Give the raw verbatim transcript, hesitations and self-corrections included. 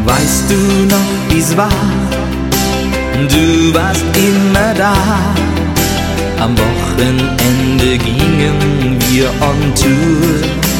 Weißt du noch, wie's war? Du warst immer da. Am Wochenende gingen wir on Tour.